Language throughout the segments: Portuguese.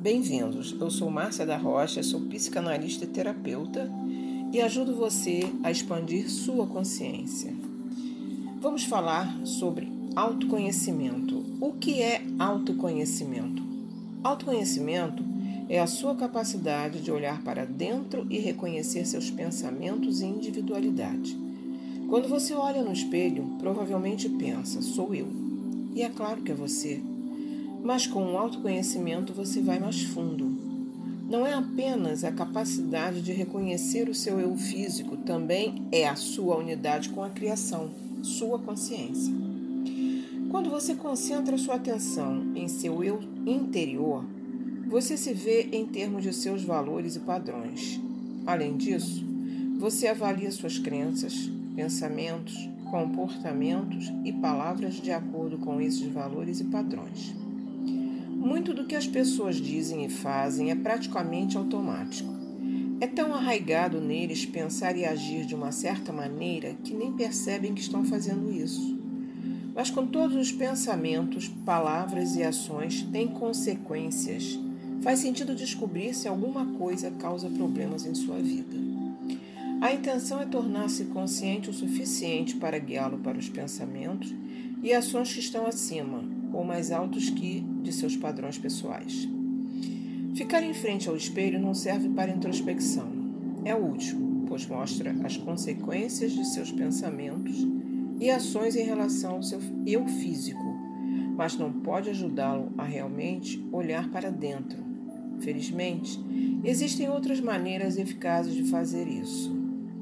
Bem-vindos, eu sou Márcia da Rocha, sou psicanalista e terapeuta e ajudo você a expandir sua consciência. Vamos falar sobre autoconhecimento. O que é autoconhecimento? Autoconhecimento é a sua capacidade de olhar para dentro e reconhecer seus pensamentos e individualidade. Quando você olha no espelho, provavelmente pensa, sou eu. E é claro que é você. Mas com o autoconhecimento você vai mais fundo. Não é apenas a capacidade de reconhecer o seu eu físico, também é a sua unidade com a criação, sua consciência. Quando você concentra sua atenção em seu eu interior, você se vê em termos de seus valores e padrões. Além disso, você avalia suas crenças, pensamentos, comportamentos e palavras de acordo com esses valores e padrões. Muito do que as pessoas dizem e fazem é praticamente automático. É tão arraigado neles pensar e agir de uma certa maneira que nem percebem que estão fazendo isso. Mas com todos os pensamentos, palavras e ações têm consequências. Faz sentido descobrir se alguma coisa causa problemas em sua vida. A intenção é tornar-se consciente o suficiente para guiá-lo para os pensamentos e ações que estão acima ou mais altos que de seus padrões pessoais. Ficar em frente ao espelho não serve para introspecção. É útil, pois mostra as consequências de seus pensamentos e ações em relação ao seu eu físico, mas não pode ajudá-lo a realmente olhar para dentro. Felizmente, existem outras maneiras eficazes de fazer isso.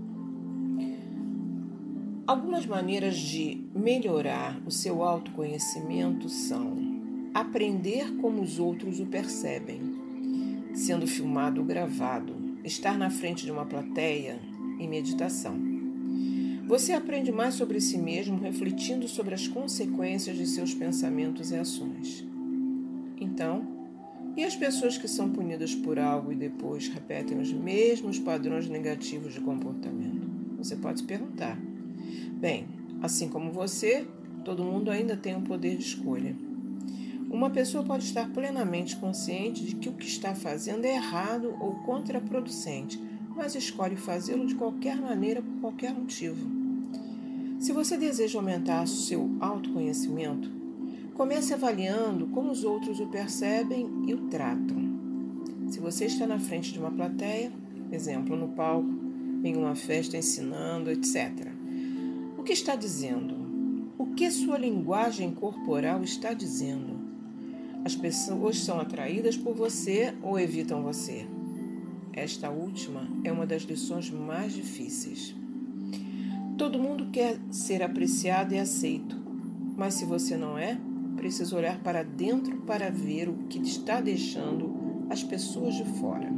Algumas maneiras de melhorar o seu autoconhecimento são aprender como os outros o percebem, sendo filmado ou gravado, estar na frente de uma plateia e meditação. Você aprende mais sobre si mesmo refletindo sobre as consequências de seus pensamentos e ações. Então, e as pessoas que são punidas por algo e depois repetem os mesmos padrões negativos de comportamento? Você pode se perguntar. Bem, assim como você, todo mundo ainda tem um poder de escolha. Uma pessoa pode estar plenamente consciente de que o que está fazendo é errado ou contraproducente, mas escolhe fazê-lo de qualquer maneira por qualquer motivo. Se você deseja aumentar seu autoconhecimento, comece avaliando como os outros o percebem e o tratam. Se você está na frente de uma plateia, exemplo, no palco, em uma festa ensinando, etc., o que está dizendo? O que sua linguagem corporal está dizendo? As pessoas são atraídas por você ou evitam você? Esta última é uma das lições mais difíceis. Todo mundo quer ser apreciado e aceito, mas se você não é, precisa olhar para dentro para ver o que está deixando as pessoas de fora.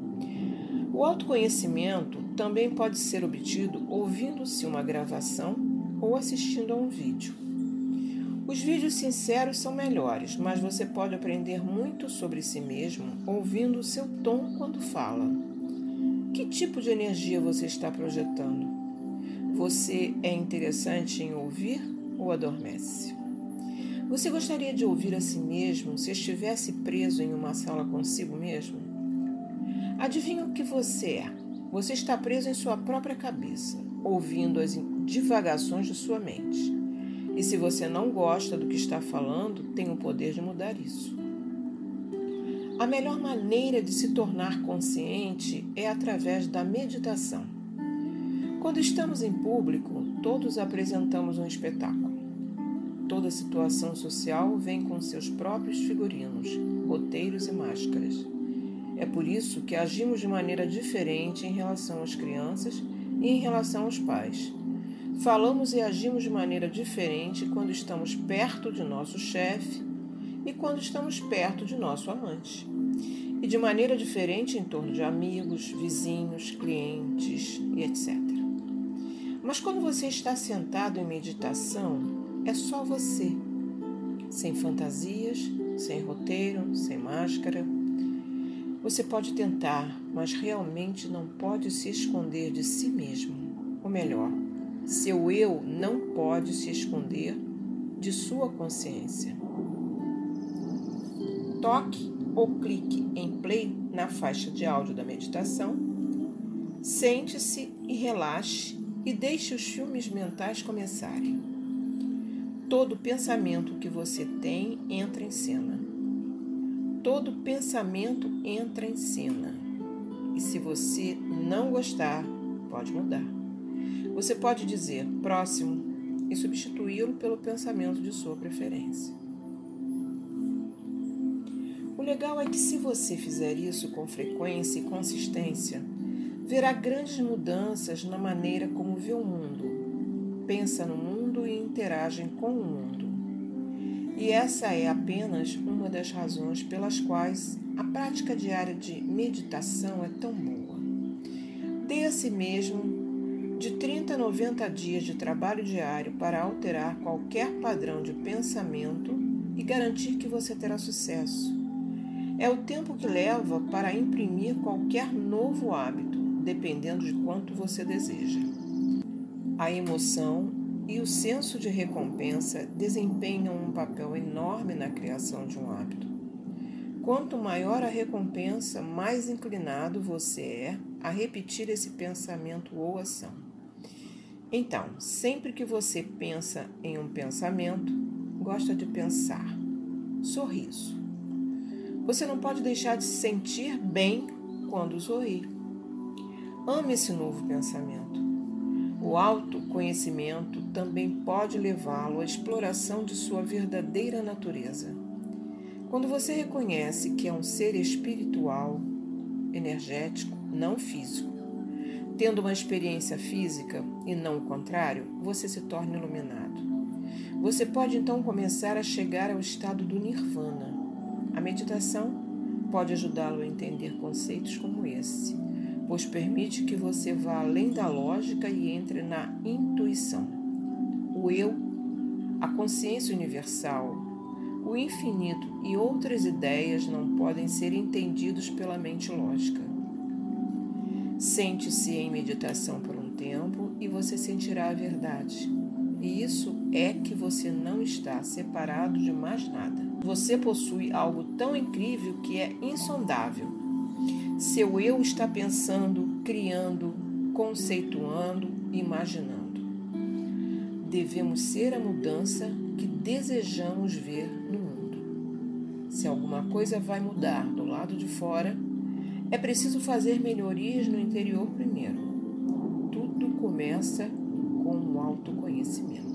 O autoconhecimento também pode ser obtido ouvindo-se uma gravação ou assistindo a um vídeo. Os vídeos sinceros são melhores, mas você pode aprender muito sobre si mesmo ouvindo o seu tom quando fala. Que tipo de energia você está projetando? Você é interessante em ouvir ou adormece? Você gostaria de ouvir a si mesmo se estivesse preso em uma sala consigo mesmo? Adivinha o que você é? Você está preso em sua própria cabeça, ouvindo as divagações de sua mente. E se você não gosta do que está falando, tem o poder de mudar isso. A melhor maneira de se tornar consciente é através da meditação. Quando estamos em público, todos apresentamos um espetáculo. Toda situação social vem com seus próprios figurinos, roteiros e máscaras. É por isso que agimos de maneira diferente em relação às crianças e em relação aos pais. Falamos e agimos de maneira diferente quando estamos perto de nosso chefe e quando estamos perto de nosso amante. E de maneira diferente em torno de amigos, vizinhos, clientes e etc. Mas quando você está sentado em meditação, é só você, sem fantasias, sem roteiro, sem máscara. Você pode tentar, mas realmente não pode se esconder de si mesmo. Ou melhor, seu eu não pode se esconder de sua consciência. Toque ou clique em play na faixa de áudio da meditação, sente-se e relaxe e deixe os filmes mentais começarem. Todo pensamento que você tem entra em cena. Todo pensamento entra em cena. E se você não gostar, pode mudar. Você pode dizer próximo e substituí-lo pelo pensamento de sua preferência. O legal é que se você fizer isso com frequência e consistência, verá grandes mudanças na maneira como vê o mundo, pensa no mundo e interage com o mundo. E essa é apenas uma das razões pelas quais a prática diária de meditação é tão boa. Dê a si mesmo de 30 a 90 dias de trabalho diário para alterar qualquer padrão de pensamento e garantir que você terá sucesso. É o tempo que leva para imprimir qualquer novo hábito, dependendo de quanto você deseja. A emoção e o senso de recompensa desempenham um papel enorme na criação de um hábito. Quanto maior a recompensa, mais inclinado você é a repetir esse pensamento ou ação. Então, sempre que você pensa em um pensamento, gosta de pensar sorriso. Você não pode deixar de se sentir bem quando sorri. Ame esse novo pensamento. O autoconhecimento também pode levá-lo à exploração de sua verdadeira natureza. Quando você reconhece que é um ser espiritual, energético, não físico, tendo uma experiência física e não o contrário, você se torna iluminado. Você pode então começar a chegar ao estado do Nirvana. A meditação pode ajudá-lo a entender conceitos como esse, pois permite que você vá além da lógica e entre na intuição. O eu, a consciência universal, o infinito e outras ideias não podem ser entendidos pela mente lógica. Sente-se em meditação por um tempo e você sentirá a verdade. E isso é que você não está separado de mais nada. Você possui algo tão incrível que é insondável. Seu eu está pensando, criando, conceituando, imaginando. Devemos ser a mudança que desejamos ver no mundo. Se alguma coisa vai mudar do lado de fora, é preciso fazer melhorias no interior primeiro. Tudo começa com o autoconhecimento.